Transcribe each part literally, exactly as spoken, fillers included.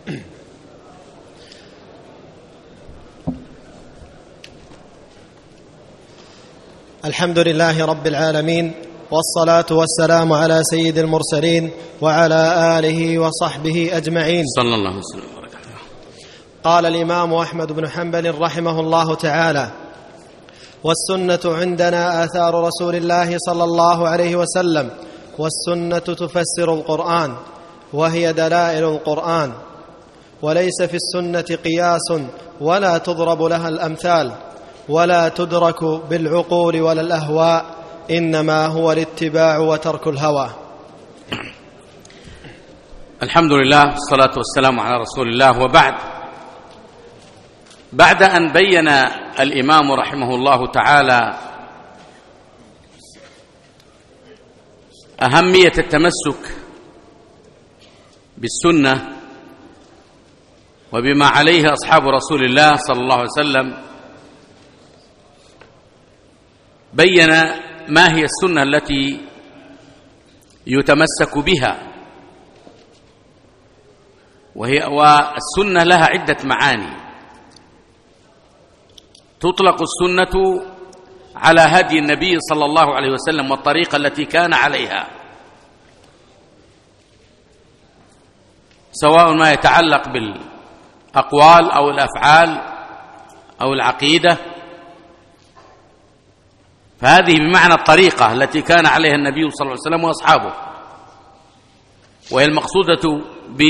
الحمد لله رب العالمين، والصلاة والسلام على سيد المرسلين وعلى آله وصحبه أجمعين، صلى الله عليه وسلم. قال الإمام أحمد بن حنبل رحمه الله تعالى: والسنة عندنا آثار رسول الله صلى الله عليه وسلم، والسنة تفسر القرآن، وهي دلائل القرآن، وليس في السنة قياس ولا تضرب لها الأمثال، ولا تدرك بالعقول ولا الأهواء، إنما هو الاتباع وترك الهوى. الحمد لله، والصلاة والسلام على رسول الله، وبعد. بعد أن بين الإمام رحمه الله تعالى أهمية التمسك بالسنة وبما عليه أصحاب رسول الله صلى الله عليه وسلم، بين ما هي السنة التي يتمسك بها. وهي والسنة لها عدة معاني. تطلق السنة على هدي النبي صلى الله عليه وسلم والطريقة التي كان عليها، سواء ما يتعلق بالأقوال أو الأفعال أو العقيدة، فهذه بمعنى الطريقة التي كان عليها النبي صلى الله عليه وسلم وأصحابه، وهي المقصودة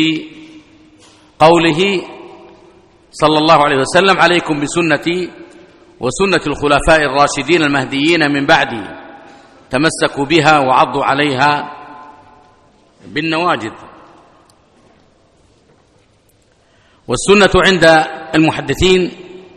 بقوله صلى الله عليه وسلم: عليكم بسنتي وسنة الخلفاء الراشدين المهديين من بعدي، تمسكوا بها وعضوا عليها بالنواجذ. والسنة عند المحدثين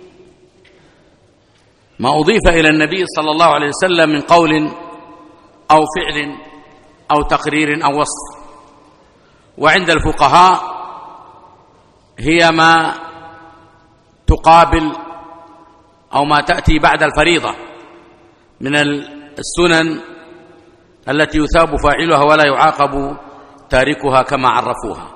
ما أضيف إلى النبي صلى الله عليه وسلم من قول أو فعل أو تقرير أو وصف. وعند الفقهاء هي ما تقابل أو ما تأتي بعد الفريضة من السنن التي يثاب فاعلها ولا يعاقب تاركها كما عرفوها.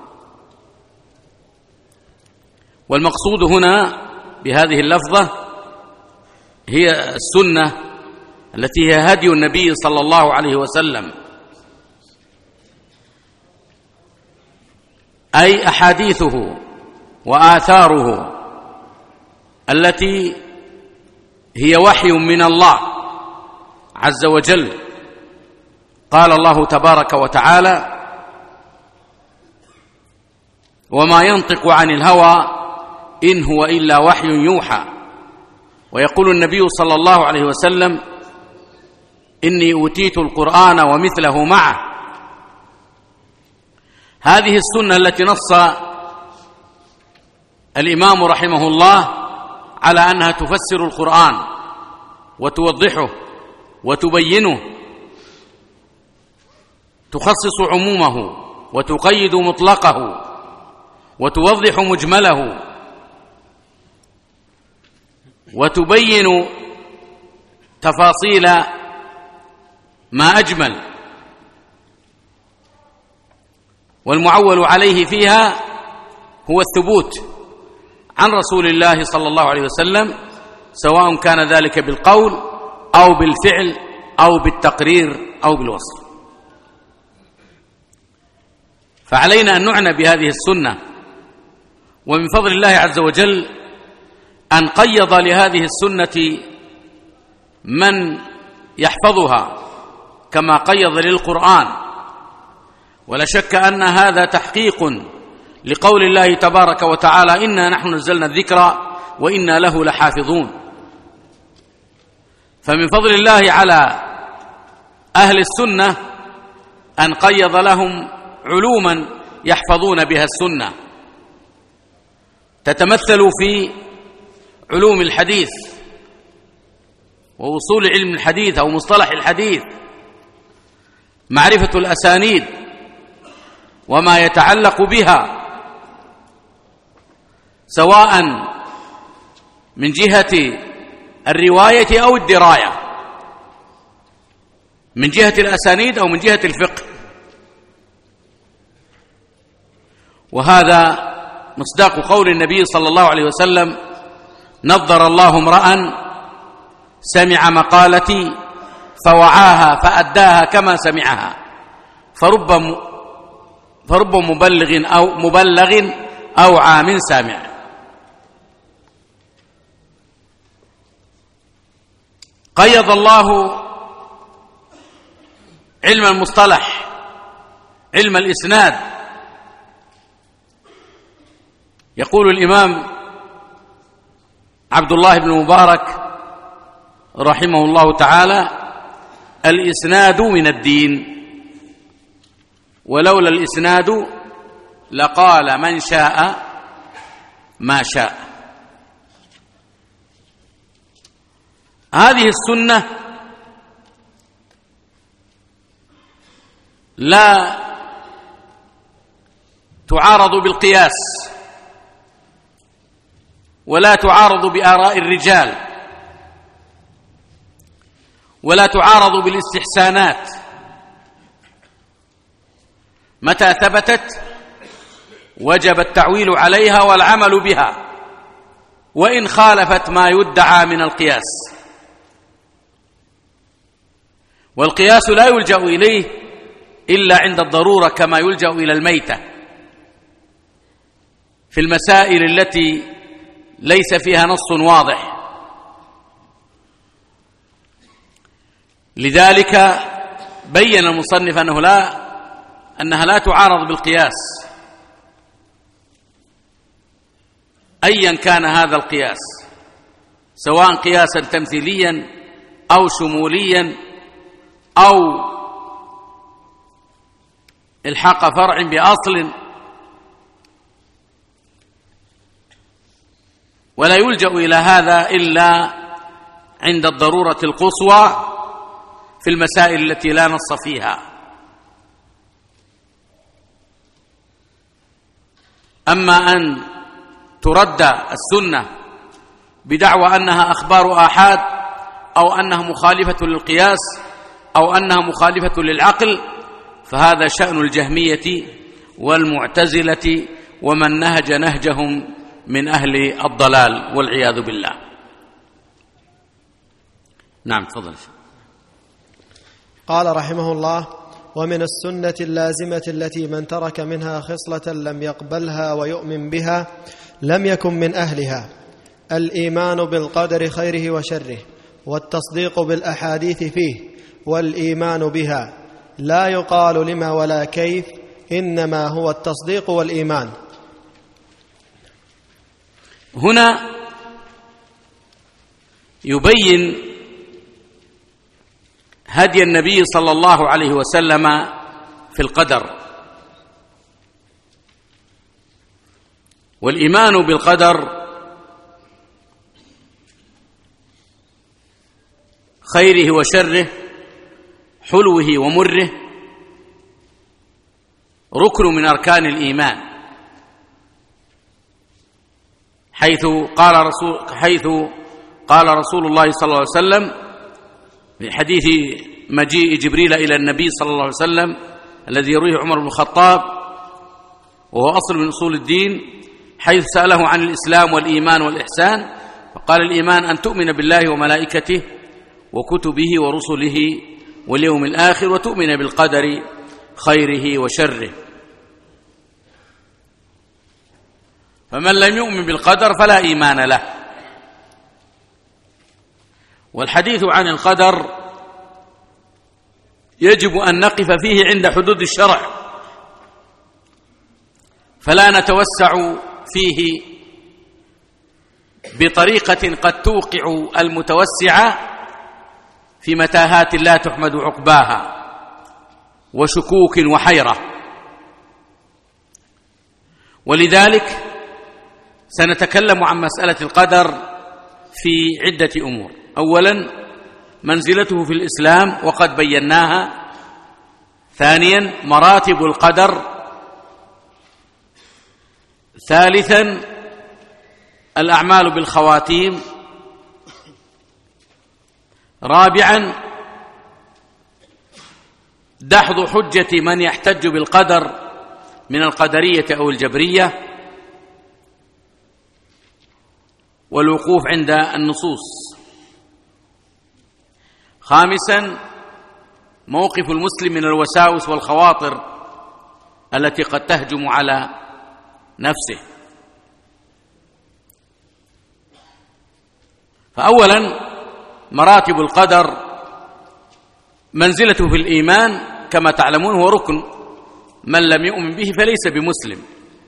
والمقصود هنا بهذه اللفظة هي السنة التي هي هدي النبي صلى الله عليه وسلم، أي أحاديثه وآثاره التي هي وحي من الله عز وجل. قال الله تبارك وتعالى: وما ينطق عن الهوى إن هو إلا وحي يوحى. ويقول النبي صلى الله عليه وسلم: إني أوتيت القرآن ومثله معه. هذه السنة التي نص الإمام رحمه الله على أنها تفسر القرآن وتوضحه وتبينه، تخصص عمومه وتقيد مطلقه وتوضح مجمله وتبين تفاصيل ما أجمل. والمعول عليه فيها هو الثبوت عن رسول الله صلى الله عليه وسلم، سواء كان ذلك بالقول أو بالفعل أو بالتقرير أو بالوصف. فعلينا أن نعنى بهذه السنة. ومن فضل الله عز وجل أن قيض لهذه السنة من يحفظها كما قيض للقرآن. ولا شك أن هذا تحقيق لقول الله تبارك وتعالى: إنا نحن نزلنا الذكر وإنا له لحافظون. فمن فضل الله على أهل السنة أن قيض لهم علوما يحفظون بها السنة، تتمثل في علوم الحديث ووصول علم الحديث أو مصطلح الحديث، معرفة الأسانيد وما يتعلق بها، سواء من جهة الرواية أو الدراية، من جهة الأسانيد أو من جهة الفقه. وهذا مصداق قول النبي صلى الله عليه وسلم: نظر الله امرأ سمع مقالتي فوعاها فأداها كما سمعها، فرب فرب مبلغ أو مبلغ أوعى من سامع. قيض الله علم المصطلح، علم الإسناد. يقول الإمام عبد الله بن مبارك رحمه الله تعالى: الإسناد من الدين، ولولا الإسناد لقال من شاء ما شاء. هذه السنة لا تعارض بالقياس، ولا تعارض بآراء الرجال، ولا تعارض بالاستحسانات. متى ثبتت وجب التعويل عليها والعمل بها، وإن خالفت ما يدعى من القياس. والقياس لا يلجأ إليه إلا عند الضرورة، كما يلجأ إلى الميتة في المسائل التي ليس فيها نص واضح. لذلك بين المصنف أنه لا أنها لا تعارض بالقياس أيا كان هذا القياس، سواء قياسا تمثيليا أو شموليا أو الحاق فرع بأصل، ولا يلجأ إلى هذا إلا عند الضرورة القصوى في المسائل التي لا نص فيها. أما أن ترد السنة بدعوى أنها أخبار آحاد، أو أنها مخالفة للقياس، أو أنها مخالفة للعقل، فهذا شأن الجهمية والمعتزلة ومن نهج نهجهم من أهل الضلال والعياذ بالله. نعم، تفضل. قال رحمه الله: ومن السنة اللازمة التي من ترك منها خصلة لم يقبلها ويؤمن بها لم يكن من أهلها الإيمان بالقدر خيره وشره، والتصديق بالأحاديث فيه، والإيمان بها، لا يقال لما ولا كيف، إنما هو التصديق والإيمان. هنا يبين هدي النبي صلى الله عليه وسلم في القدر. والإيمان بالقدر خيره وشره، حلوه ومره، ركن من أركان الإيمان، حيث قال رسول حيث قال رسول الله صلى الله عليه وسلم في حديث مجيء جبريل إلى النبي صلى الله عليه وسلم الذي يرويه عمر بن الخطاب، وهو أصل من أصول الدين، حيث سأله عن الإسلام والإيمان والإحسان، فقال: الإيمان أن تؤمن بالله وملائكته وكتبه ورسله واليوم الآخر، وتؤمن بالقدر خيره وشره. فمن لم يؤمن بالقدر فلا إيمان له. والحديث عن القدر يجب أن نقف فيه عند حدود الشرع، فلا نتوسع فيه بطريقة قد توقع المتوسع في متاهات لا تحمد عقباها وشكوك وحيرة. ولذلك سنتكلم عن مسألة القدر في عدة أمور. أولا، منزلته في الإسلام وقد بيناها. ثانيا، مراتب القدر. ثالثا، الأعمال بالخواتيم. رابعا، دحض حجة من يحتج بالقدر من القدرية أو الجبرية. والوقوف عند النصوص. خامسا موقف المسلم من الوساوس والخواطر التي قد تهجم على نفسه. فأولا مراتب القدر منزلته في الإيمان كما تعلمون هو ركن، من لم يؤمن به فليس بمسلم.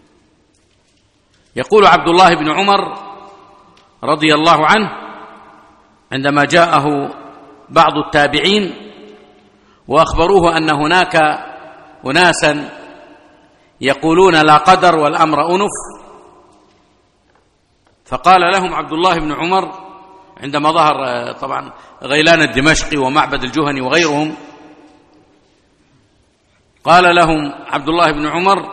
يقول عبد الله بن عمر رضي الله عنه عندما جاءه بعض التابعين وأخبروه أن هناك أناسا يقولون لا قدر والأمر أنف، فقال لهم عبد الله بن عمر عندما ظهر طبعا غيلان الدمشقي ومعبد الجهني وغيرهم، قال لهم عبد الله بن عمر: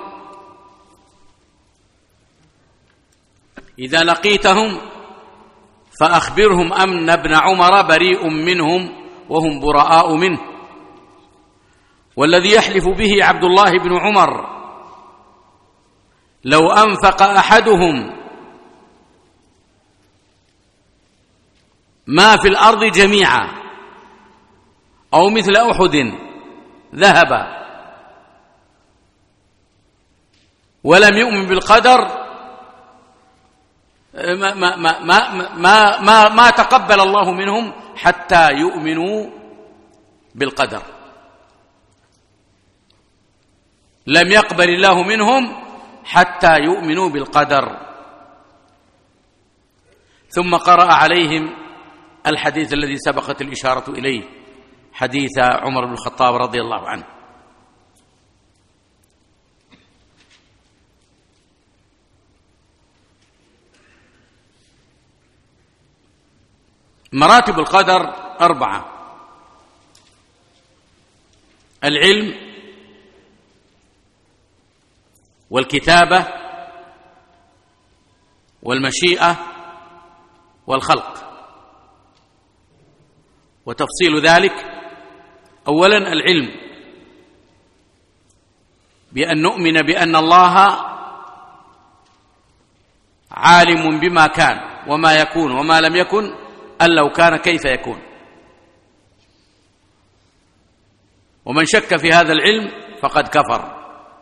إذا لقيتهم فأخبرهم أن ابن عمر بريء منهم وهم براء منه، والذي يحلف به عبد الله بن عمر لو أنفق أحدهم ما في الأرض جميعا أو مثل أحد ذهب ولم يؤمن بالقدر ما, ما, ما, ما, ما, ما تقبل الله منهم حتى يؤمنوا بالقدر. لم يقبل الله منهم حتى يؤمنوا بالقدر. ثم قرأ عليهم الحديث الذي سبقت الإشارة إليه، حديث عمر بن الخطاب رضي الله عنه. مراتب القدر أربعة: العلم والكتابة والمشيئة والخلق. وتفصيل ذلك: أولا العلم، بأن نؤمن بأن الله عالم بما كان وما يكون وما لم يكن، أن لو كان كيف يكون. ومن شك في هذا العلم فقد كفر.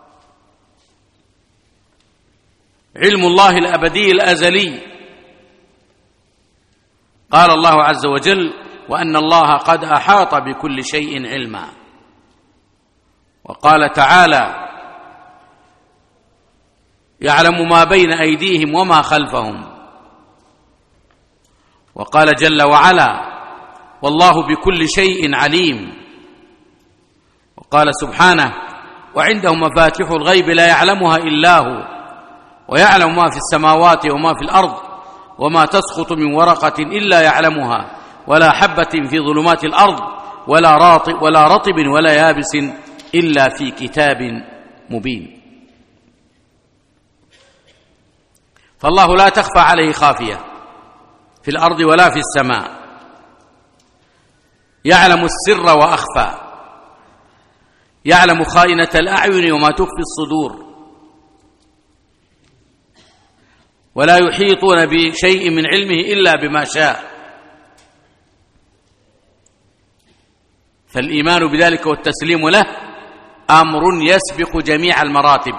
علم الله الأبدي الأزلي، قال الله عز وجل: وأن الله قد أحاط بكل شيء علما. وقال تعالى: يعلم ما بين أيديهم وما خلفهم. وقال جل وعلا: والله بكل شيء عليم. وقال سبحانه: وعنده مفاتيح الغيب لا يعلمها إلا هو ويعلم ما في السماوات وما في الأرض وما تسقط من ورقة إلا يعلمها ولا حبة في ظلمات الأرض ولا رطب ولا رطب ولا يابس إلا في كتاب مبين. فالله لا تخفى عليه خافية في الأرض ولا في السماء، يعلم السر وأخفى، يعلم خائنة الأعين وما تخفي الصدور، ولا يحيطون بشيء من علمه إلا بما شاء. فالإيمان بذلك والتسليم له أمر يسبق جميع المراتب.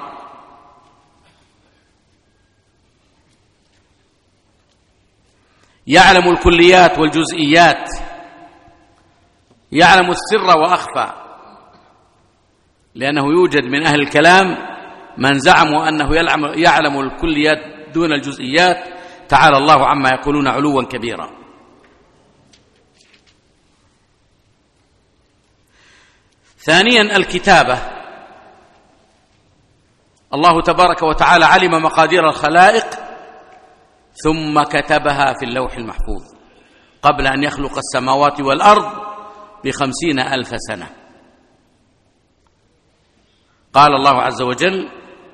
يعلم الكليات والجزئيات، يعلم السر وأخفى، لأنه يوجد من أهل الكلام من زعموا أنه يعلم الكليات دون الجزئيات، تعالى الله عما يقولون علوا كبيرا. ثانيا الكتابة، الله تبارك وتعالى علم مقادير الخلائق ثم كتبها في اللوح المحفوظ قبل أن يخلق السماوات والأرض بخمسين ألف سنة. قال الله عز وجل: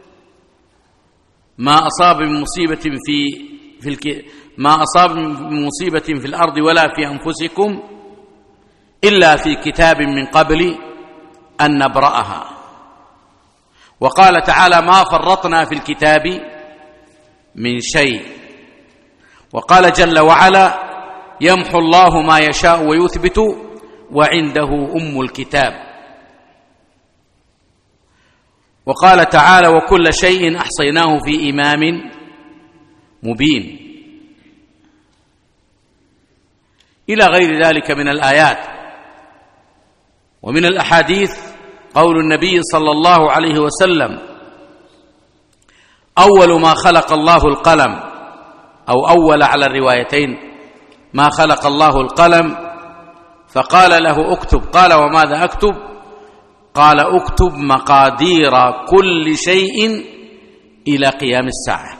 ما أصاب من مصيبة في في الك... ما أصاب من مصيبة في الأرض ولا في أنفسكم إلا في كتاب من قبل أن نبرأها. وقال تعالى: ما فرطنا في الكتاب من شيء. وقال جل وعلا: يمحو الله ما يشاء ويثبت وعنده أم الكتاب. وقال تعالى: وكل شيء أحصيناه في إمام مبين، إلى غير ذلك من الآيات. ومن الأحاديث قول النبي صلى الله عليه وسلم: أول ما خلق الله القلم، أو أول على الروايتين، ما خلق الله القلم، فقال له: اكتب. قال: وماذا أكتب؟ قال: اكتب مقادير كل شيء إلى قيام الساعة.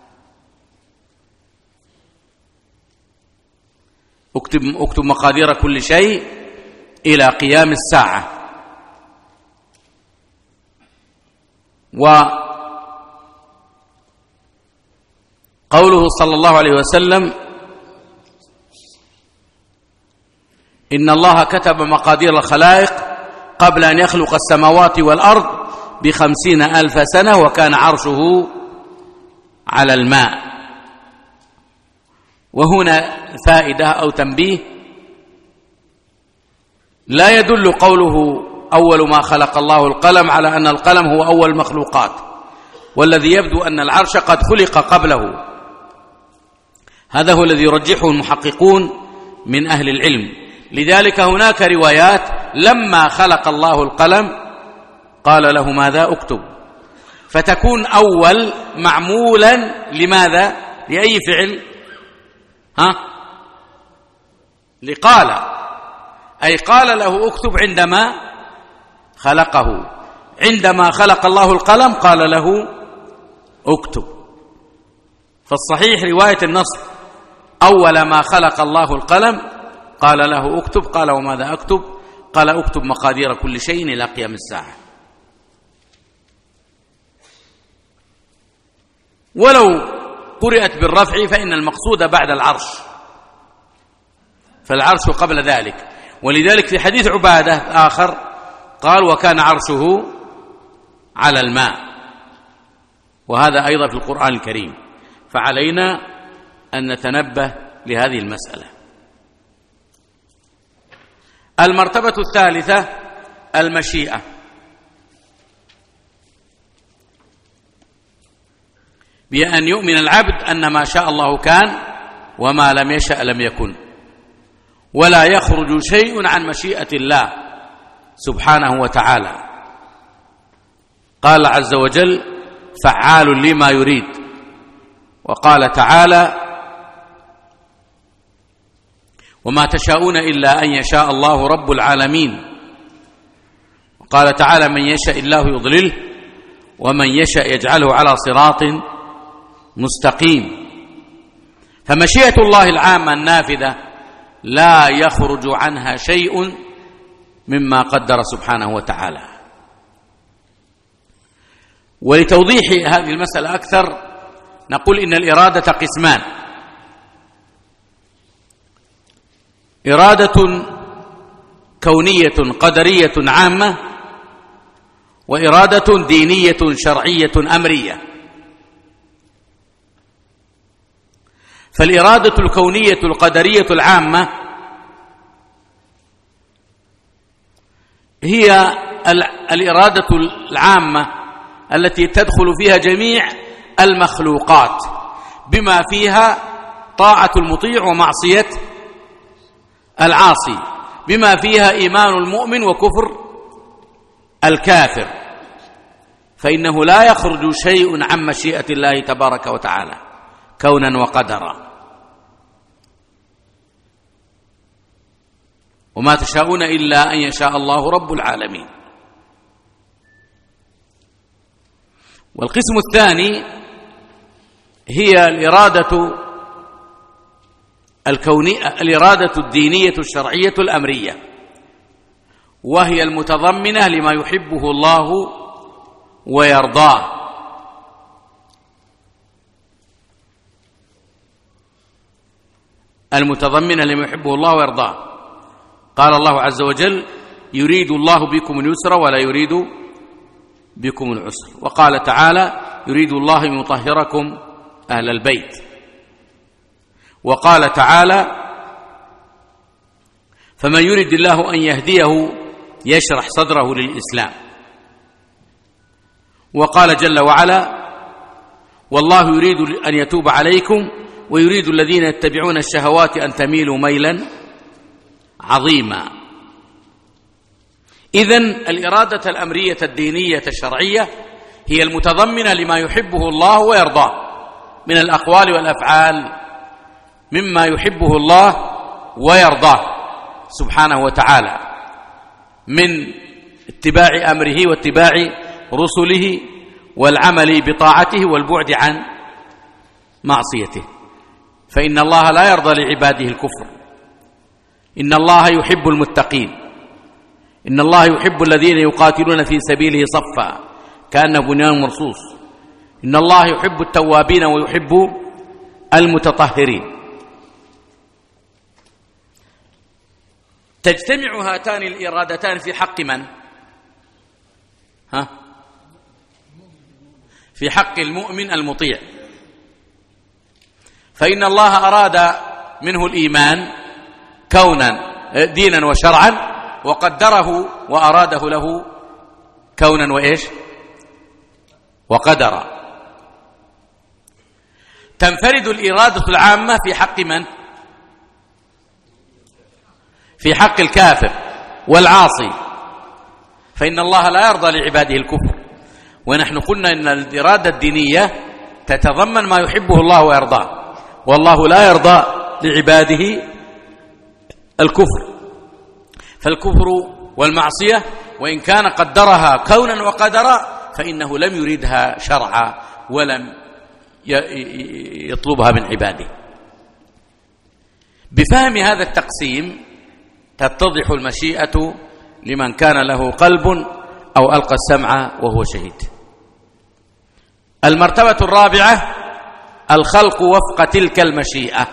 اكتب, اكتب مقادير كل شيء إلى قيام الساعة. وقوله صلى الله عليه وسلم: إن الله كتب مقادير الخلائق قبل أن يخلق السماوات والأرض بخمسين ألف سنة، وكان عرشه على الماء. وهنا فائدة أو تنبيه: لا يدل قوله أول ما خلق الله القلم على أن القلم هو أول المخلوقات، والذي يبدو أن العرش قد خلق قبله. هذا هو الذي يرجحه المحققون من أهل العلم. لذلك هناك روايات: لما خلق الله القلم قال له: ماذا أكتب؟ فتكون أول معمولا لماذا؟ لأي فعل؟ ها؟ لقال، أي قال له: اكتب عندما خلقه. عندما خلق الله القلم قال له: اكتب. فالصحيح رواية النص: أول ما خلق الله القلم قال له: اكتب. قال: وماذا أكتب؟ قال: اكتب مقادير كل شيء إلى قيام الساعة. ولو قرئت بالرفع فإن المقصود بعد العرش، فالعرش قبل ذلك. ولذلك في حديث عبادة آخر قال: وكان عرشه على الماء. وهذا أيضا في القرآن الكريم. فعلينا أن نتنبه لهذه المسألة. المرتبة الثالثة المشيئة. بأن يؤمن العبد أن ما شاء الله كان وما لم يشأ لم يكن، ولا يخرج شيء عن مشيئة الله سبحانه وتعالى. قال عز وجل: فعال لما يريد. وقال تعالى: وما تشاءون إلا أن يشاء الله رب العالمين. وقال تعالى: من يشاء الله يضلله ومن يشاء يجعله على صراط مستقيم. فمشيئة الله العامة النافذة لا يخرج عنها شيء مما قدر سبحانه وتعالى. ولتوضيح هذه المسألة أكثر نقول إن الإرادة قسمان: إرادة كونية قدرية عامة، وإرادة دينية شرعية أمرية. فالإرادة الكونية القدرية العامة هي الإرادة العامة التي تدخل فيها جميع المخلوقات، بما فيها طاعة المطيع ومعصية العاصي، بما فيها إيمان المؤمن وكفر الكافر. فإنه لا يخرج شيء عن مشيئة الله تبارك وتعالى كونا وقدرا. وما تشاءون إلا أن يشاء الله رب العالمين. والقسم الثاني هي الإرادة الكونية، الإرادة الدينية الشرعية الأمرية، وهي المتضمنة لما يحبه الله ويرضاه. المتضمنة لما يحبه الله ويرضاه. قال الله عز وجل: يريد الله بكم اليسر ولا يريد بكم العسر. وقال تعالى: يريد الله أن يطهركم أهل البيت. وقال تعالى: فمن يرد الله أن يهديه يشرح صدره للإسلام. وقال جل وعلا: والله يريد أن يتوب عليكم ويريد الذين يتبعون الشهوات أن تميلوا ميلا عظيما. إذن الإرادة الأمرية الدينية الشرعية هي المتضمنة لما يحبه الله ويرضاه من الأقوال والأفعال، مما يحبه الله ويرضاه سبحانه وتعالى من اتباع أمره واتباع رسله والعمل بطاعته والبعد عن معصيته. فإن الله لا يرضى لعباده الكفر، إن الله يحب المتقين، إن الله يحب الذين يقاتلون في سبيله صفا كأنه بنيان مرصوص، إن الله يحب التوابين ويحب المتطهرين. تجتمع هاتان الإرادتان في حق من؟ ها؟ في حق المؤمن المطيع. فإن الله أراد منه الإيمان كونا دينا وشرعا، وقدره وأراده له كونا وإيش وقدرا. تنفرد الإرادة العامة في حق من؟ في حق الكافر والعاصي، فإن الله لا يرضى لعباده الكفر. ونحن قلنا إن الإرادة الدينية تتضمن ما يحبه الله ويرضاه، والله لا يرضى لعباده الكفر. فالكفر والمعصية وإن كان قدرها كونا وقدرا فإنه لم يريدها شرعا ولم يطلبها من عباده. بفهم هذا التقسيم تتضح المشيئة لمن كان له قلب أو ألقى السمع وهو شهيد. المرتبة الرابعة: الخلق وفق تلك المشيئة.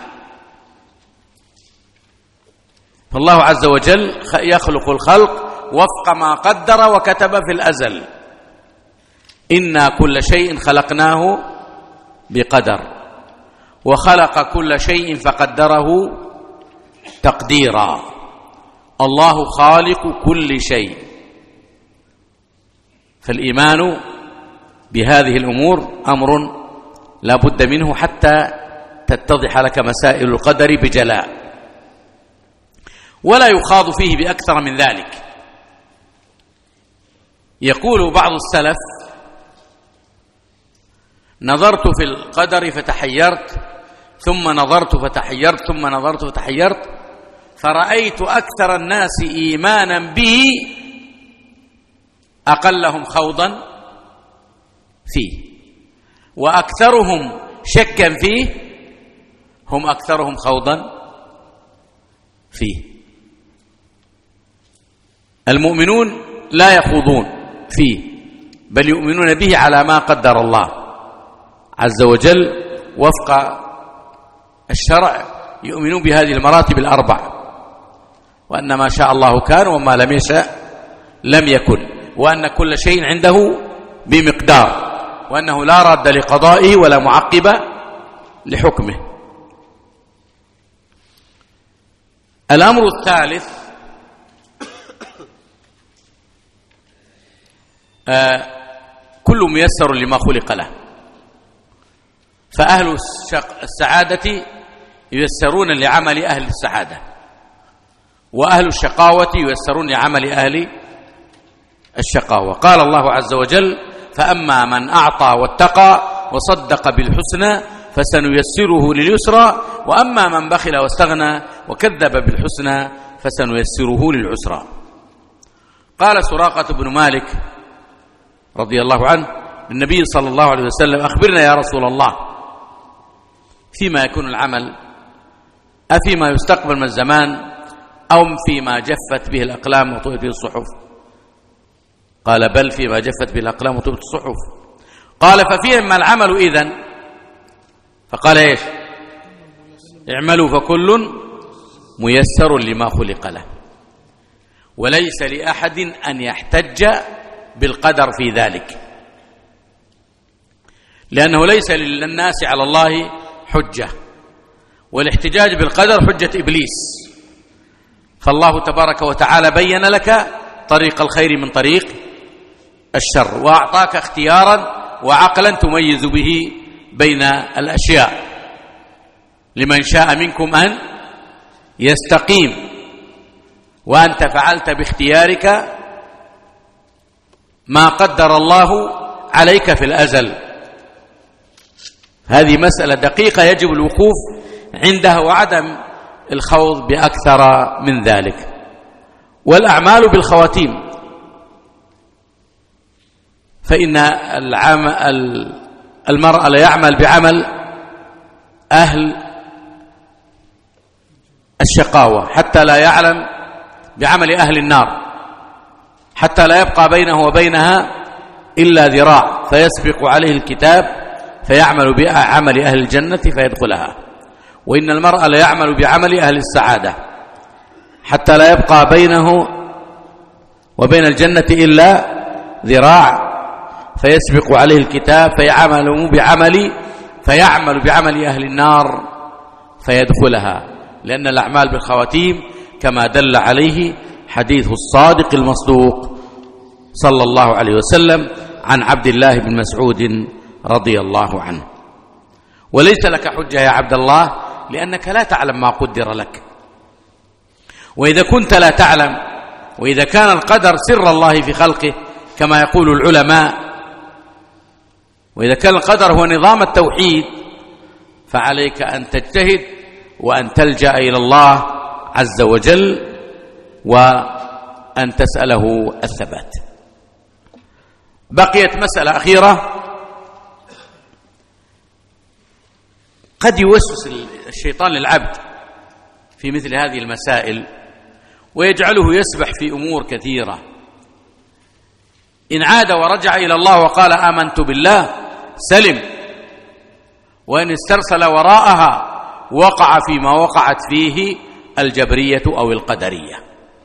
فالله عز وجل يخلق الخلق وفق ما قدر وكتب في الأزل. إنا كل شيء خلقناه بقدر، وخلق كل شيء فقدره تقديرا. الله خالق كل شيء. فالإيمان بهذه الأمور أمر لا بد منه حتى تتضح لك مسائل القدر بجلاء، ولا يخاض فيه بأكثر من ذلك. يقول بعض السلف: نظرت في القدر فتحيرت، ثم نظرت فتحيرت، ثم نظرت فتحيرت، فرأيت أكثر الناس إيمانا به أقلهم خوضا فيه، وأكثرهم شكا فيه هم أكثرهم خوضا فيه. المؤمنون لا يخوضون فيه، بل يؤمنون به على ما قدر الله عز وجل وفق الشرع. يؤمنون بهذه المراتب الأربع، وأن ما شاء الله كان وما لم يشاء لم يكن، وأن كل شيء عنده بمقدار، وأنه لا راد لقضائه ولا معقب لحكمه. الأمر الثالث: آه كل ميسر لما خلق له. فأهل السعادة ييسرون لعمل أهل السعادة، وأهل الشقاوة ييسرون لعمل أهل الشقاوة. قال الله عز وجل: فأما من أعطى واتقى وصدق بالحسنى فسنيسره لليسرى، وأما من بخل واستغنى وكذب بالحسنى فسنيسره للعسرى. قال سراقة بن مالك رضي الله عنه للنبي صلى الله عليه وسلم: أخبرنا يا رسول الله فيما يكون العمل، أفيما يستقبل من الزمان أو فيما جفت به الأقلام وطويت به الصحف؟ قال: بل فيما جفت به الأقلام وطويت الصحف. قال: ففيما العمل إذن؟ فقال: إيش؟ اعملوا فكل ميسر لما خلق له. وليس لأحد أن يحتج بالقدر في ذلك، لأنه ليس للناس على الله حجة، والاحتجاج بالقدر حجة إبليس. فالله تبارك وتعالى بين لك طريق الخير من طريق الشر، وأعطاك اختيارا وعقلا تميز به بين الأشياء، لمن شاء منكم أن يستقيم، وأنت فعلت باختيارك ما قدر الله عليك في الأزل. هذه مسألة دقيقة يجب الوقوف عندها وعدم الخوض بأكثر من ذلك. والأعمال بالخواتيم، فإن المرء لا يعمل بعمل أهل الشقاوة حتى لا يعلم بعمل أهل النار، حتى لا يبقى بينه وبينها إلا ذراع فيسبق عليه الكتاب فيعمل بعمل أهل الجنة فيدخلها. وإن المرء لا يعمل بعمل أهل السعادة حتى لا يبقى بينه وبين الجنة إلا ذراع فيسبق عليه الكتاب فيعمل بعمل فيعمل بعمل أهل النار فيدخلها، لأن الأعمال بالخواتيم كما دل عليه حديث الصادق المصدوق صلى الله عليه وسلم عن عبد الله بن مسعود رضي الله عنه. وليس لك حجة يا عبد الله، لأنك لا تعلم ما قدر لك. وإذا كنت لا تعلم، وإذا كان القدر سر الله في خلقه كما يقول العلماء، وإذا كان القدر هو نظام التوحيد، فعليك أن تجتهد وأن تلجأ إلى الله عز وجل وأن تسأله الثبات. بقيت مسألة أخيرة قد يوسوس الشيطان للعبد في مثل هذه المسائل ويجعله يسبح في أمور كثيرة. إن عاد ورجع إلى الله وقال آمنت بالله سلم، وإن استرسل وراءها وقع فيما وقعت فيه الجبرية أو القدرية.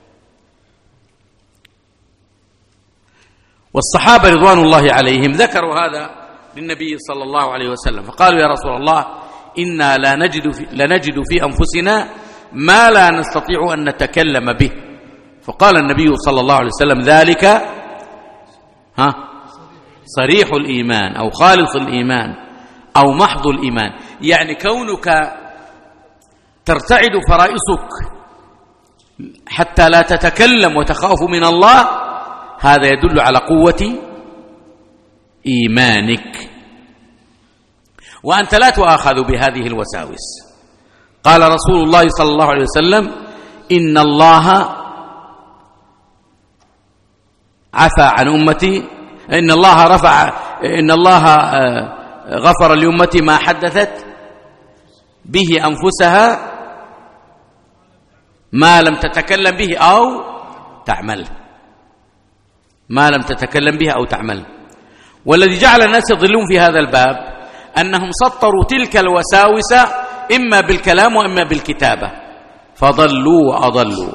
والصحابة رضوان الله عليهم ذكروا هذا للنبي صلى الله عليه وسلم، فقالوا يا رسول الله إنا لا نجد في, لا نجد في أنفسنا ما لا نستطيع أن نتكلم به. فقال النبي صلى الله عليه وسلم ذلك ها صريح الإيمان أو خالص الإيمان أو محض الإيمان، يعني كونك ترتعد فرائصك حتى لا تتكلم وتخاف من الله، هذا يدل على قوة إيمانك، وأنت لا تؤاخذ بهذه الوساوس. قال رسول الله صلى الله عليه وسلم إن الله عفى عن أمتي، إن الله رفع إن الله غفر لأمتي ما حدثت به أنفسها ما لم تتكلم به أو تعمل، ما لم تتكلم به أو تعمل. والذي جعل الناس يضلون في هذا الباب أنهم سطروا تلك الوساوس إما بالكلام وإما بالكتابة فضلوا وأضلوا.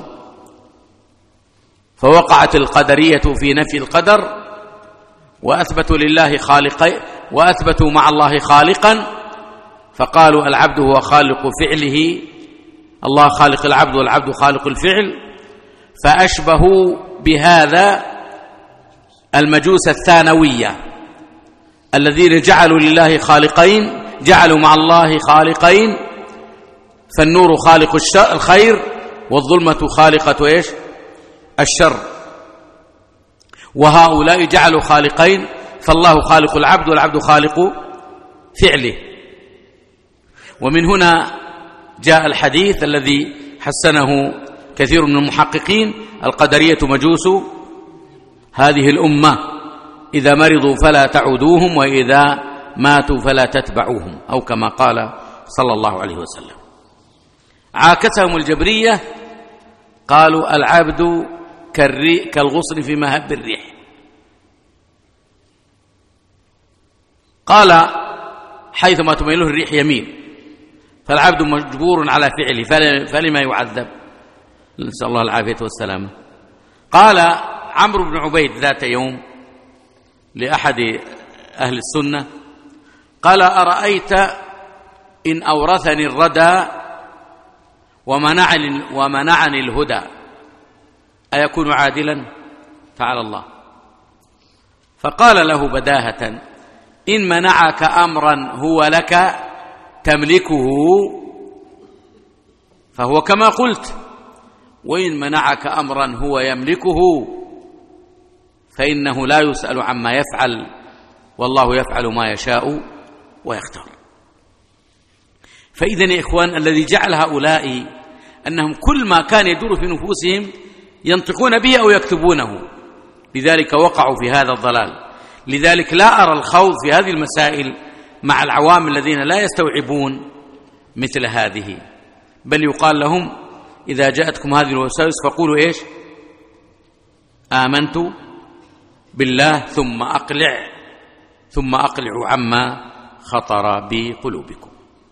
فوقعت القدرية في نفي القدر وأثبتوا لله خالقا وأثبتوا مع الله خالقا، فقالوا العبد هو خالق فعله، الله خالق العبد والعبد خالق الفعل، فأشبهوا بهذا المجوس الثانوية الذين جعلوا لله خالقين، جعلوا مع الله خالقين، فالنور خالق الخير والظلمة خالقة إيش؟ الشر. وهؤلاء جعلوا خالقين، فالله خالق العبد والعبد خالق فعله. ومن هنا جاء الحديث الذي حسنه كثير من المحققين: القدرية مجوس هذه الأمة، إذا مرضوا فلا تعودوهم وإذا ماتوا فلا تتبعوهم، أو كما قال صلى الله عليه وسلم. عاكسهم الجبرية، قالوا العبد كالغصن في مهب الريح. قال حيثما تميله الريح يميل، فالعبد مجبور على فعله فلما يعذب؟ نسأل الله العافية والسلامة. قال عمرو بن عبيد ذات يوم لأحد أهل السنة، قال أرأيت إن أورثني الردى ومنعني, ومنعني الهدى أيكون عادلا؟ تعالى الله. فقال له بداهة: إن منعك أمرا هو لك تملكه فهو كما قلت، وإن منعك أمرا هو يملكه فإنه لا يسأل عما يفعل، والله يفعل ما يشاء ويختار. فإذن يا إخوان، الذي جعل هؤلاء أنهم كل ما كان يدور في نفوسهم ينطقون به أو يكتبونه، لذلك وقعوا في هذا الضلال. لذلك لا أرى الخوض في هذه المسائل مع العوام الذين لا يستوعبون مثل هذه، بل يقال لهم: إذا جاءتكم هذه الوساوس فقولوا إيش؟ آمنت بالله ثم أقلع ثم أقلعوا عما خطر بقلوبكم.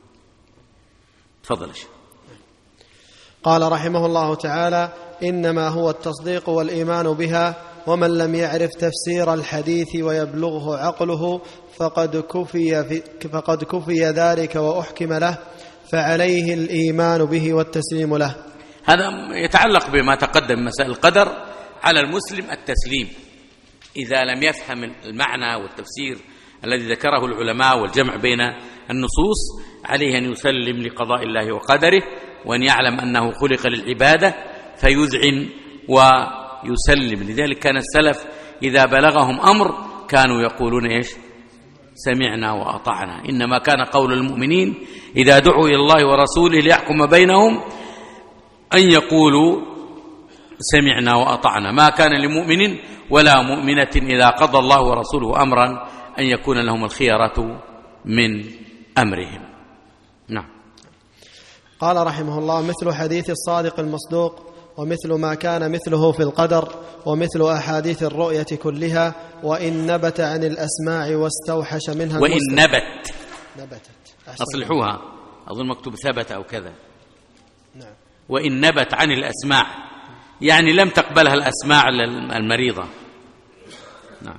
تفضل. قال رحمه الله تعالى: إنما هو التصديق والإيمان بها، ومن لم يعرف تفسير الحديث ويبلغه عقله فقد كفي, في فقد كفي ذلك وأحكم له، فعليه الإيمان به والتسليم له. هذا يتعلق بما تقدم من مسائل القدر. على المسلم التسليم إذا لم يفهم المعنى والتفسير الذي ذكره العلماء والجمع بين النصوص، عليه أن يسلم لقضاء الله وقدره، وأن يعلم أنه خلق للعبادة فيذعن ويسلم. لذلك كان السلف إذا بلغهم أمر كانوا يقولون إيش؟ سمعنا وأطعنا. إنما كان قول المؤمنين إذا دعوا إلى الله ورسوله ليحكم بينهم أن يقولوا سمعنا وأطعنا، ما كان لمؤمن ولا مؤمنة إذا قضى الله ورسوله أمرا أن يكون لهم الخيرة من أمرهم. نعم. قال رحمه الله: مثل حديث الصادق المصدوق، ومثل ما كان مثله في القدر، ومثل أحاديث الرؤية كلها، وإن نبت عن الأسماع واستوحش منها وإن نبت نبتت أصلحوها، أظن مكتوب ثبت أو كذا. نعم. وإن نبت عن الأسماع يعني لم تقبلها الأسماع المريضة. نعم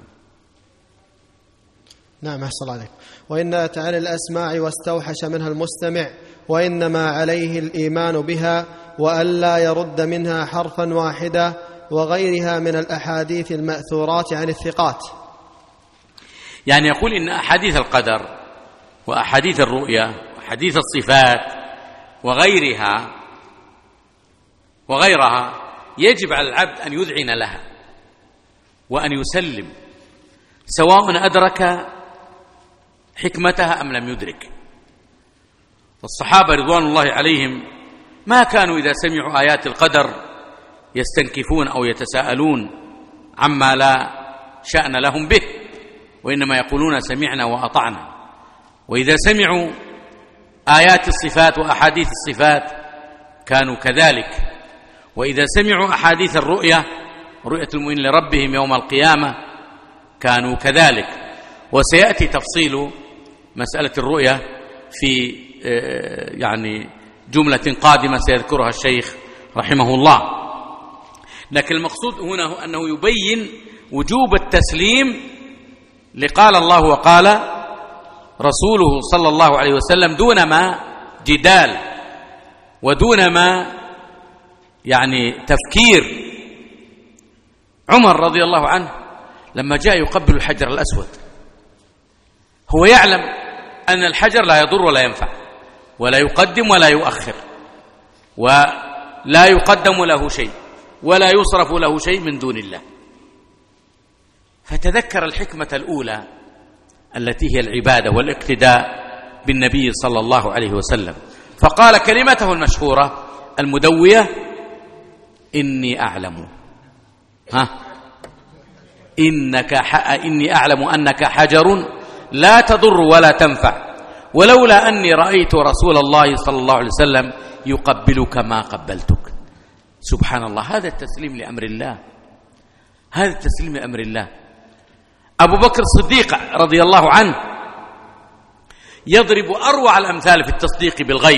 نعم أحسن عليك. وإن نبت عن الأسماع واستوحش منها المستمع، وإنما عليه الإيمان بها وألا يرد منها حرفا واحدا، وغيرها من الأحاديث المأثورات عن الثقات. يعني يقول إن أحاديث القدر وأحاديث الرؤيا وأحاديث الصفات وغيرها وغيرها يجب على العبد أن يذعن لها وأن يسلم، سواء أدرك حكمتها أم لم يدرك. والصحابة رضوان الله عليهم ما كانوا إذا سمعوا آيات القدر يستنكفون أو يتساءلون عما لا شأن لهم به، وإنما يقولون سمعنا وأطعنا. وإذا سمعوا آيات الصفات وأحاديث الصفات كانوا كذلك، وإذا سمعوا أحاديث الرؤيا رؤية المؤمن لربهم يوم القيامة كانوا كذلك. وسيأتي تفصيل مسألة الرؤيا في يعني جملة قادمة سيذكرها الشيخ رحمه الله. لكن المقصود هنا أنه يبين وجوب التسليم لقال الله وقال رسوله صلى الله عليه وسلم دون ما جدال ودون ما يعني تفكير. عمر رضي الله عنه لما جاء يقبل الحجر الأسود هو يعلم أن الحجر لا يضر ولا ينفع ولا يقدم ولا يؤخر، ولا يقدم له شيء ولا يصرف له شيء من دون الله، فتذكر الحكمة الأولى التي هي العبادة والاقتداء بالنبي صلى الله عليه وسلم، فقال كلمته المشهورة المدوية: إني أعلم ها إنك ح... إني أعلم أنك حجر لا تضر ولا تنفع، ولولا أني رأيت رسول الله صلى الله عليه وسلم يقبلك ما قبلتك. سبحان الله، هذا التسليم لأمر الله، هذا التسليم لأمر الله. أبو بكر الصديق رضي الله عنه يضرب أروع الأمثال في التصديق بالغيب،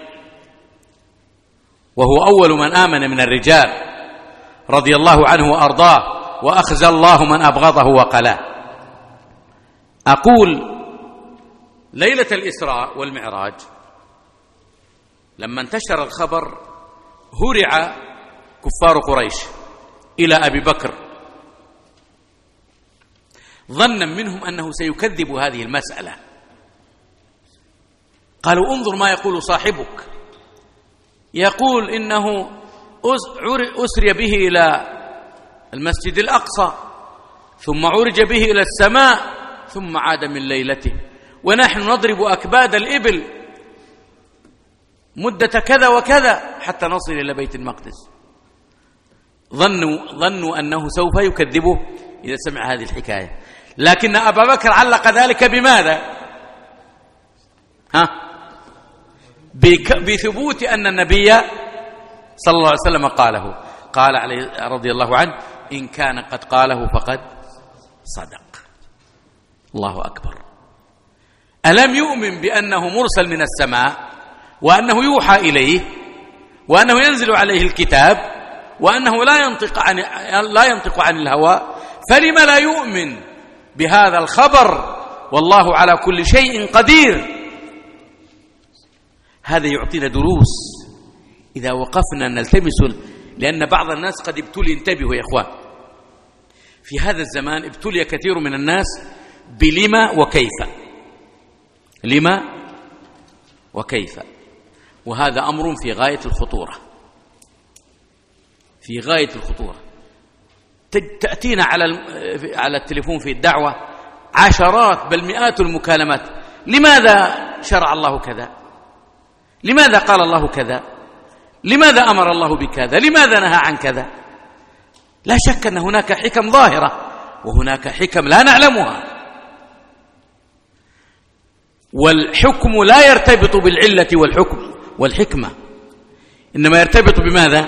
وهو أول من آمن من الرجال رضي الله عنه وأرضاه، وأخزى الله من أبغضه وقلاه. أقول ليلة الإسراء والمعراج لما انتشر الخبر هرع كفار قريش إلى أبي بكر ظنا منهم أنه سيكذب هذه المسألة. قالوا انظر ما يقول صاحبك، يقول إنه أسري به إلى المسجد الأقصى ثم عرج به إلى السماء ثم عاد من ليلته، ونحن نضرب أكباد الإبل مدة كذا وكذا حتى نصل إلى بيت المقدس. ظنوا, ظنوا أنه سوف يكذبه إذا سمع هذه الحكاية، لكن أبا بكر علق ذلك بماذا؟ ها؟ بثبوت أن النبي صلى الله عليه وسلم قاله. قال عليه رضي الله عنه: إن كان قد قاله فقد صدق. الله أكبر. ألم يؤمن بأنه مرسل من السماء، وأنه يوحى إليه، وأنه ينزل عليه الكتاب، وأنه لا ينطق عن لا ينطق عن الهوى؟ فلم لا يؤمن بهذا الخبر والله على كل شيء قدير؟ هذا يعطينا دروس إذا وقفنا نلتمس، لأن بعض الناس قد ابتلي. انتبهوا يا إخوان، في هذا الزمان ابتلي كثير من الناس بلما وكيف، لما وكيف، وهذا أمر في غاية الخطورة، في غاية الخطورة. تأتينا على على التليفون في الدعوة عشرات بل مئات المكالمات. لماذا شرع الله كذا؟ لماذا قال الله كذا؟ لماذا أمر الله بكذا؟ لماذا نهى عن كذا؟ لا شك أن هناك حكم ظاهرة وهناك حكم لا نعلمها، والحكم لا يرتبط بالعلة والحكم والحكمة، إنما يرتبط بماذا؟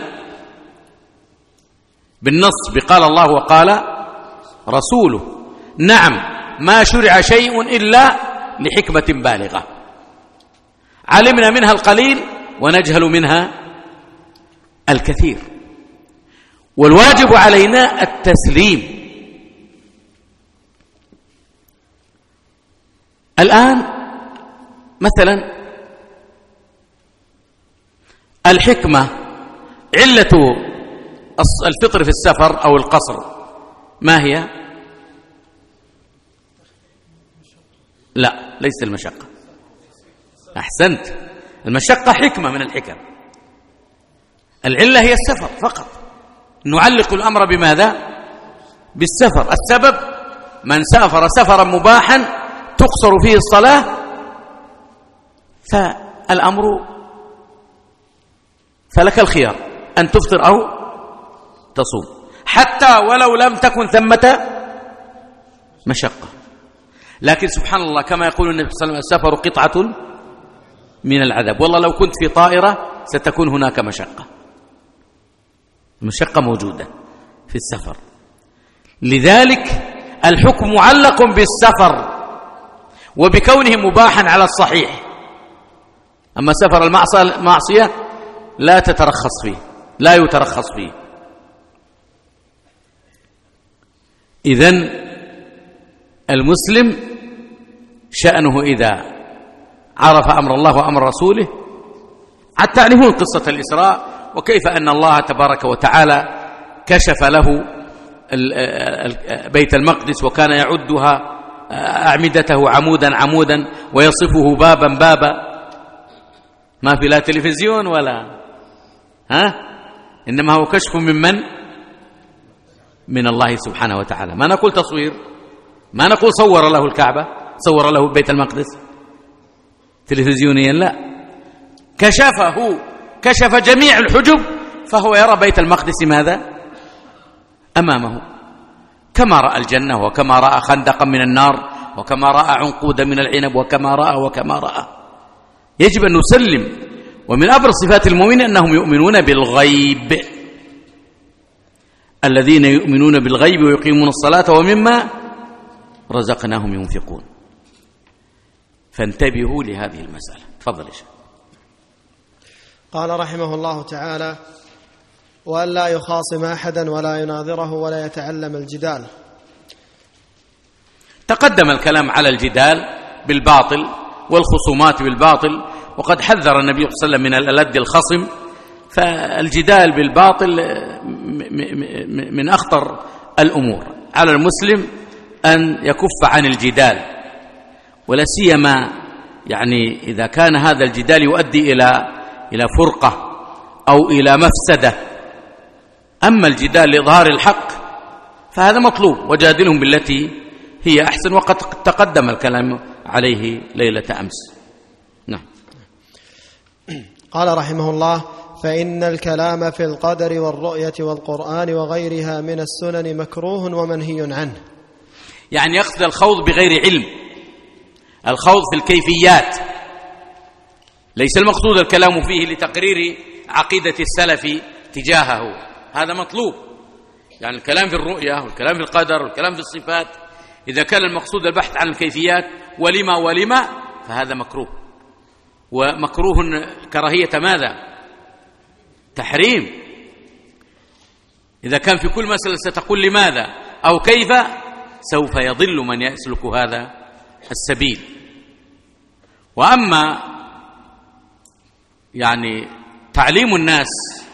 بالنص، بقال الله وقال رسوله. نعم، ما شرع شيء إلا لحكمة بالغة، علمنا منها القليل ونجهل منها الكثير، والواجب علينا التسليم. الآن مثلا الحكمة، علة الفطر في السفر أو القصر ما هي؟ لا، ليس المشقة. أحسنت، المشقة حكمة من الحكم، العلة هي السفر فقط. نعلق الأمر بماذا؟ بالسفر. السبب: من سافر سفرا مباحا تقصر فيه الصلاة، فالأمر فلك الخيار أن تفطر أو تصوم، حتى ولو لم تكن ثمة مشقة. لكن سبحان الله، كما يقول النبي صلى الله عليه وسلم: السفر قطعة من العذاب. والله لو كنت في طائرة ستكون هناك مشقة، المشقة موجودة في السفر. لذلك الحكم معلق بالسفر وبكونه مباحا على الصحيح. أما سفر المعصية لا تترخص فيه، لا يترخص فيه. إذن المسلم شأنه إذا عرف أمر الله وأمر رسوله، حتى تعرفون قصة الإسراء وكيف أن الله تبارك وتعالى كشف له بيت المقدس وكان يعدها أعمدته عمودا عمودا ويصفه بابا بابا. ما في لا تلفزيون ولا ها، إنما هو كشف من من؟ من الله سبحانه وتعالى. ما نقول تصوير، ما نقول صور له الكعبة، صور له بيت المقدس تلفزيونيا، لا، كشفه، كشف جميع الحجب، فهو يرى بيت المقدس ماذا؟ أمامه، كما رأى الجنة وكما رأى خندقا من النار وكما رأى عنقودا من العنب وكما رأى وكما رأى. يجب أن نسلم. ومن أبرز صفات المؤمنين أنهم يؤمنون بالغيب، الذين يؤمنون بالغيب ويقيمون الصلاة ومما رزقناهم ينفقون. فانتبهوا لهذه المسألة. تفضل يا شيخ. قال رحمه الله تعالى: وأن لا يخاصم أحدا ولا يناظره ولا يتعلم الجدال. تقدم الكلام على الجدال بالباطل والخصومات بالباطل وقد حذر النبي صلى الله عليه وسلم من الألد الخصم. فالجدال بالباطل من أخطر الأمور. على المسلم أن يكف عن الجدال، ولا سيما يعني إذا كان هذا الجدال يؤدي إلى إلى فرقة أو إلى مفسدة. أما الجدال لإظهار الحق فهذا مطلوب، وجادلهم بالتي هي أحسن، وقد تقدم الكلام عليه ليلة أمس. نعم. قال رحمه الله: فإن الكلام في القدر والرؤية والقرآن وغيرها من السنن مكروه ومنهي عنه. يعني يقصد الخوض بغير علم، الخوض في الكيفيات، ليس المقصود الكلام فيه لتقرير عقيدة السلف تجاهه، هذا مطلوب. يعني الكلام في الرؤية والكلام في القدر والكلام في الصفات، إذا كان المقصود البحث عن الكيفيات ولما ولما فهذا مكروه. ومكروه كراهية ماذا؟ تحريم. إذا كان في كل مسألة ستقول لماذا أو كيف سوف يضل من يسلك هذا السبيل. وأما يعني تعليم الناس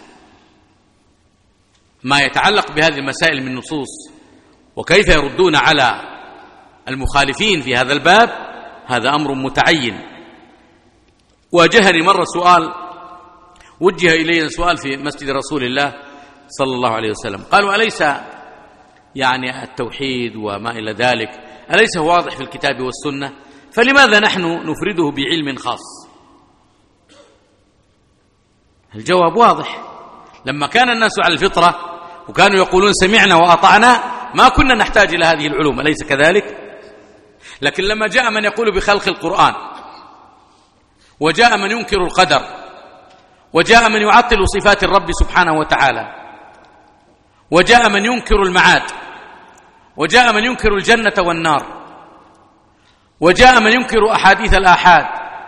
ما يتعلق بهذه المسائل من النصوص وكيف يردون على المخالفين في هذا الباب، هذا أمر متعين. واجهني مرة سؤال، وجه إلي سؤال في مسجد رسول الله صلى الله عليه وسلم، قالوا: أليس يعني التوحيد وما إلى ذلك أليس هو واضح في الكتاب والسنة، فلماذا نحن نفرده بعلم خاص؟ الجواب واضح. لما كان الناس على الفطرة وكانوا يقولون سمعنا وأطعنا ما كنا نحتاج إلى هذه العلوم، أليس كذلك؟ لكن لما جاء من يقول بخلق القرآن، وجاء من ينكر القدر، وجاء من يعطل صفات الرب سبحانه وتعالى، وجاء من ينكر المعاد، وجاء من ينكر الجنة والنار، وجاء من ينكر أحاديث الآحاد،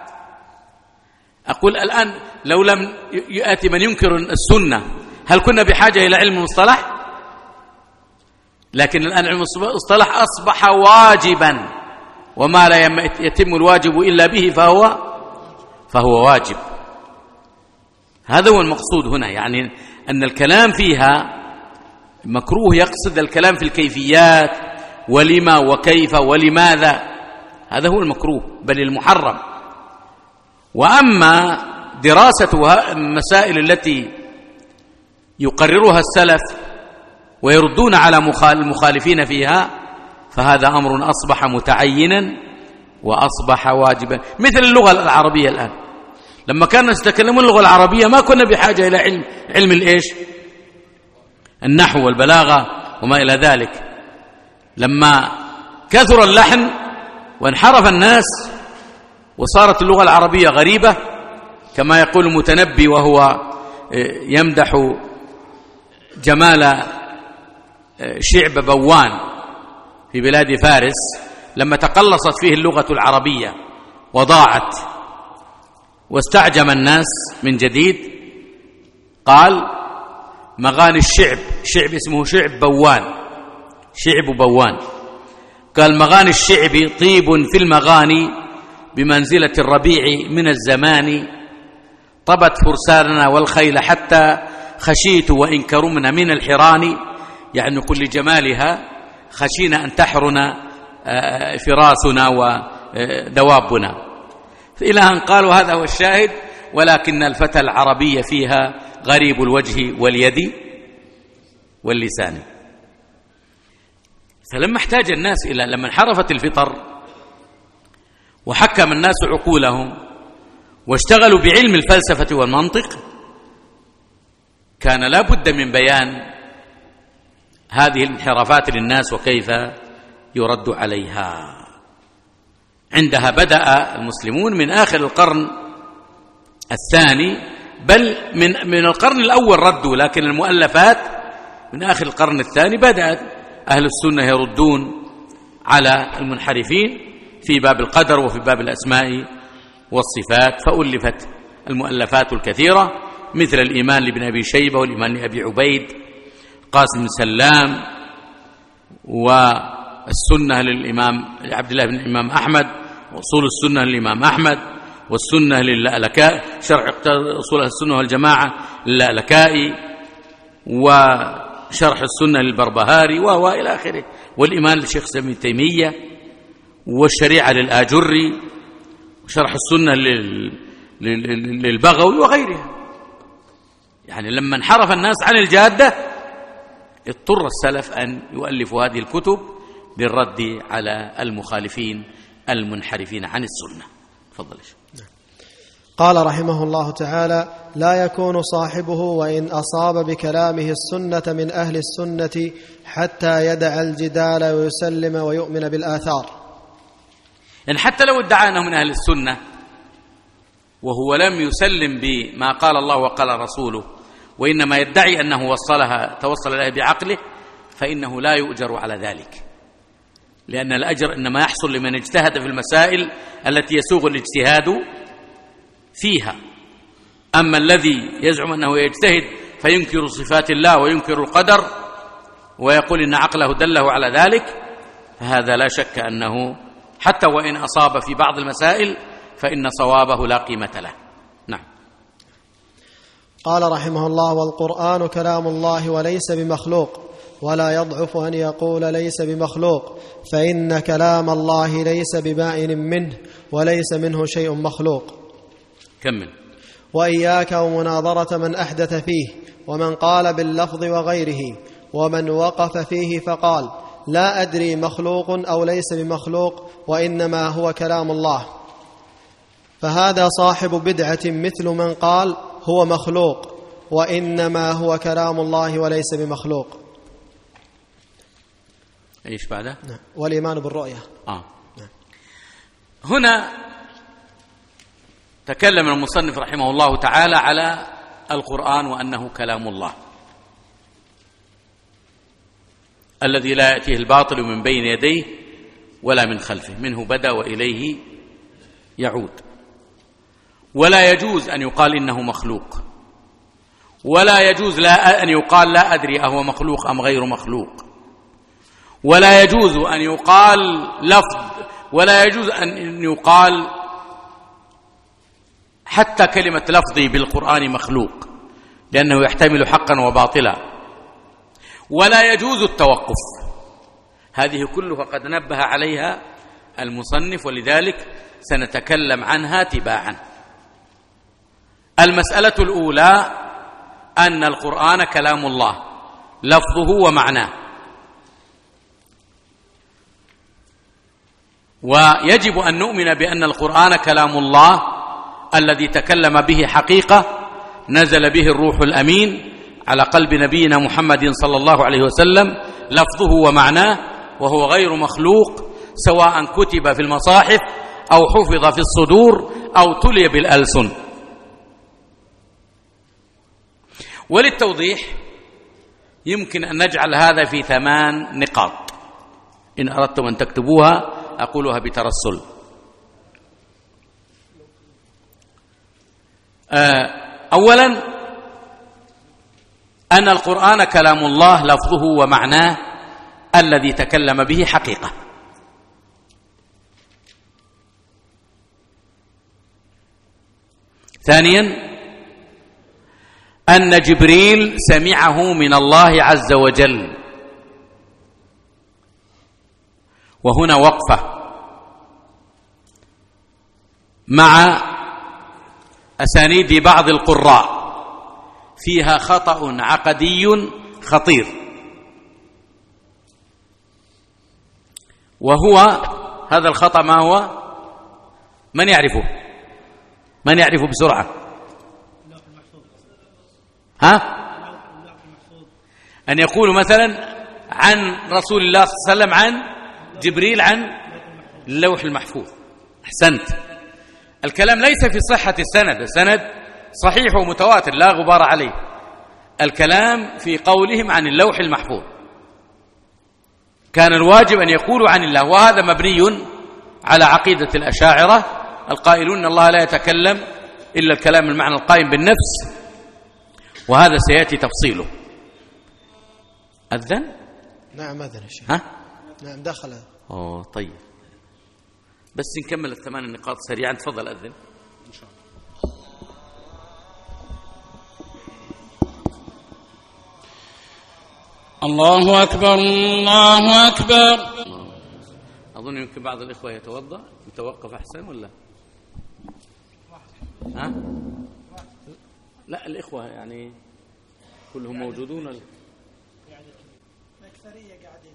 أقول الآن لو لم يأتي من ينكر السنة هل كنا بحاجة إلى علم المصطلح؟ لكن الآن علم المصطلح أصبح واجبا، وما لا يتم الواجب إلا به فهو فهو واجب. هذا هو المقصود هنا، يعني أن الكلام فيها مكروه، يقصد الكلام في الكيفيات ولما وكيف ولماذا، هذا هو المكروه بل المحرم. وأما دراسة المسائل التي يقررها السلف ويردون على المخالفين فيها فهذا أمر أصبح متعينا وأصبح واجبا. مثل اللغة العربية الآن، لما كانوا يتكلمون اللغة العربية ما كنا بحاجة إلى علم علم الإيش؟ النحو والبلاغة وما إلى ذلك. لما كثر اللحن وانحرف الناس وصارت اللغة العربية غريبة، كما يقول المتنبي وهو يمدح جمال شعب بوان في بلاد فارس، لما تقلصت فيه اللغة العربية وضاعت واستعجم الناس من جديد، قال: مغاني الشعب، شعب اسمه شعب بوان، شعب بوان، قال: مغاني الشعب طيب في المغاني بمنزلة الربيع من الزمان، طبت فرساننا والخيل حتى خشيت وإن كرمنا من الحران، يعني كل جمالها خشينا أن تحرنا فراسنا ودوابنا، إلى أن قالوا هذا هو الشاهد: ولكن الفتى العربية فيها غريب الوجه واليد واللسان. فلما احتاج الناس إلى لما انحرفت الفطر وحكم الناس عقولهم واشتغلوا بعلم الفلسفة والمنطق، كان لا بد من بيان هذه الانحرافات للناس وكيف يرد عليها. عندها بدأ المسلمون من آخر القرن الثاني، بل من من القرن الأول ردوا، لكن المؤلفات من آخر القرن الثاني بدأت أهل السنة يردون على المنحرفين في باب القدر وفي باب الأسماء والصفات، فألفت المؤلفات الكثيرة مثل الإيمان لابن أبي شيبة والإيمان لأبي عبيد قاسم بن سلام، والسنة للإمام عبد الله بن الإمام أحمد، وأصول السنة للإمام أحمد، والسنة للألكائي، شرح أصول السنة والجماعة للألكائي، وشرح السنة للبربهاري وإلى آخره، والإيمان للشيخ ابن تيمية، والشريعة للآجري، وشرح السنة للبغوي وغيرها. يعني لما انحرف الناس عن الجادة اضطر السلف أن يؤلفوا هذه الكتب للرد على المخالفين المنحرفين عن السنة. تفضل. قال رحمه الله تعالى: لا يكون صاحبه وإن أصاب بكلامه السنة من أهل السنة حتى يدع الجدال ويسلم ويؤمن بالآثار. يعني حتى لو ادعى أنه من أهل السنة وهو لم يسلم بما قال الله وقال رسوله، وإنما يدعي أنه وصلها توصل إليه بعقله، فإنه لا يؤجر على ذلك، لأن الأجر إنما يحصل لمن اجتهد في المسائل التي يسوغ الاجتهاد فيها. أما الذي يزعم أنه يجتهد فينكر صفات الله وينكر القدر ويقول إن عقله دله على ذلك، فهذا لا شك أنه حتى وإن أصاب في بعض المسائل فإن صوابه لا قيمة له. نعم. قال رحمه الله: والقرآن كلام الله وليس بمخلوق، ولا يضعف أن يقول ليس بمخلوق، فإن كلام الله ليس ببائن منه وليس منه شيء مخلوق. كمل. وإياك ومناظرة من أحدث فيه، ومن قال باللفظ وغيره، ومن وقف فيه فقال لا أدري مخلوق أو ليس بمخلوق وإنما هو كلام الله، فهذا صاحب بدعة مثل من قال هو مخلوق وإنما هو كلام الله وليس بمخلوق. ايش بعده؟ نعم. والإيمان بالرؤية. آه. نعم. هنا تكلم المصنف رحمه الله تعالى على القرآن وأنه كلام الله الذي لا يأتيه الباطل من بين يديه ولا من خلفه، منه بدأ وإليه يعود. ولا يجوز أن يقال إنه مخلوق، ولا يجوز لا أن يقال لا أدري أهو مخلوق أم غير مخلوق، ولا يجوز أن يقال لفظ، ولا يجوز أن يقال حتى كلمة لفظي بالقرآن مخلوق، لأنه يحتمل حقا وباطلا. ولا يجوز التوقف. هذه كلها قد نبه عليها المصنف، ولذلك سنتكلم عنها تباعا. المسألة الأولى أن القرآن كلام الله لفظه ومعناه، ويجب أن نؤمن بأن القرآن كلام الله الذي تكلم به حقيقة، نزل به الروح الأمين على قلب نبينا محمد صلى الله عليه وسلم، لفظه ومعناه، وهو غير مخلوق، سواء كتب في المصاحف أو حفظ في الصدور أو تلي بالألسن. وللتوضيح يمكن أن نجعل هذا في ثمان نقاط، إن أردتم أن تكتبوها أقولها بترسل. أولا أن القرآن كلام الله لفظه ومعناه الذي تكلم به حقيقة. ثانيا أن جبريل سمعه من الله عز وجل. وهنا وقفة مع أسانيد بعض القراء فيها خطأ عقدي خطير، وهو هذا الخطأ ما هو؟ من يعرفه؟ من يعرفه بسرعة؟ ها؟ أن يقول مثلا عن رسول الله صلى الله عليه وسلم عن جبريل عن اللوح المحفوظ. أحسنت. الكلام ليس في صحة السند، السند صحيح ومتواتر لا غبار عليه، الكلام في قولهم عن اللوح المحفوظ. كان الواجب أن يقولوا عن الله، وهذا مبني على عقيدة الأشاعرة القائلون أن الله لا يتكلم إلا الكلام المعنى القائم بالنفس، وهذا سيأتي تفصيله. أذن؟ نعم أذن الشيخ. ها؟ نعم دخل. أوه طيب، بس نكمل الثمان نقاط سريعا. تفضل أذن. الله أكبر الله أكبر. أظن يمكن بعض الإخوة يتوضأ يتوقف أحسن ولا ها؟ لا الإخوة يعني كلهم موجودون يعني الأكثرية قاعدين.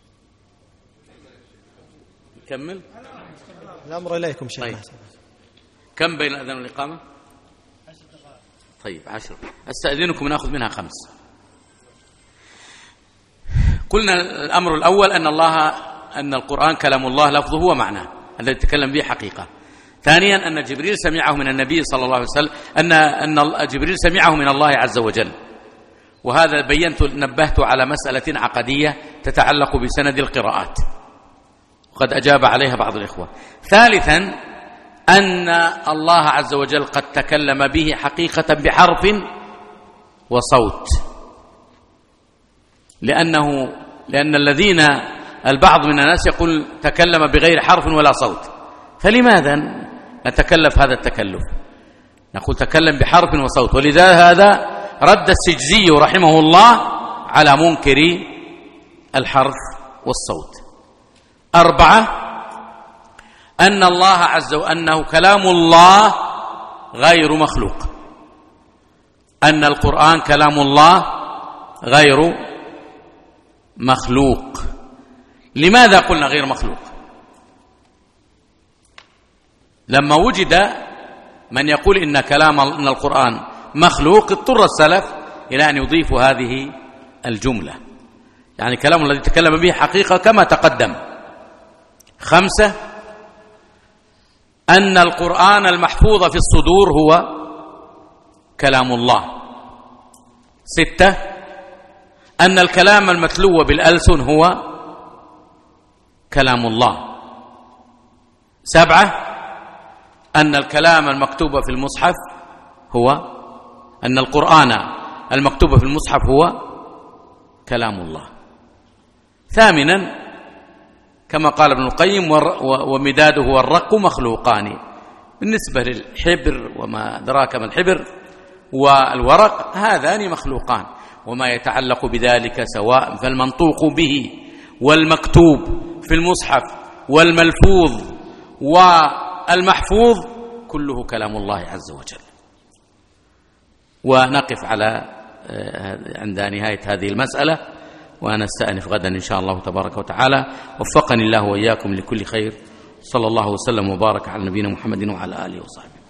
نكمل الأمر إليكم شيخ. طيب. كم بين الأذان والإقامة؟ طيب عشر. أستأذنكم نأخذ منها خمس. قلنا الأمر الأول أن الله أن القرآن كلام الله لفظه ومعناه الذي تكلم به حقيقة. ثانيا أن جبريل سمعه من النبي صلى الله عليه وسلم أن أن جبريل سمعه من الله عز وجل، وهذا بينت نبهت على مسألة عقدية تتعلق بسند القراءات وقد أجاب عليها بعض الإخوة. ثالثا أن الله عز وجل قد تكلم به حقيقة بحرف وصوت، لأنه لأن الذين البعض من الناس يقول تكلم بغير حرف ولا صوت، فلماذا نتكلف هذا التكلف؟ نقول تكلم بحرف وصوت. ولذا هذا رد السجزي رحمه الله على منكر الحرف والصوت. أربعة أن الله عز وجل أنه كلام الله غير مخلوق، أن القرآن كلام الله غير مخلوق. لماذا قلنا غير مخلوق؟ لما وجد من يقول إن كلام إن القرآن مخلوق اضطر السلف إلى أن يضيفوا هذه الجملة، يعني كلام الذي تكلم به حقيقة كما تقدم. خمسة أن القرآن المحفوظ في الصدور هو كلام الله. ستة أن الكلام المتلو بالألسن هو كلام الله. سبعة أن الكلام المكتوب في المصحف هو أن القرآن المكتوب في المصحف هو كلام الله. ثامنا كما قال ابن القيم ومداده والرق مخلوقان. بالنسبة للحبر وما أدراك ما الحبر والورق هذان مخلوقان، وما يتعلق بذلك سواء فالمنطوق به والمكتوب في المصحف والملفوظ والمحفوظ كله كلام الله عز وجل. ونقف على عند نهاية هذه المسألة، ونستأنف غدا إن شاء الله تبارك وتعالى. وفقني الله وإياكم لكل خير. صلى الله وسلم وبارك على نبينا محمد وعلى آله وصحبه.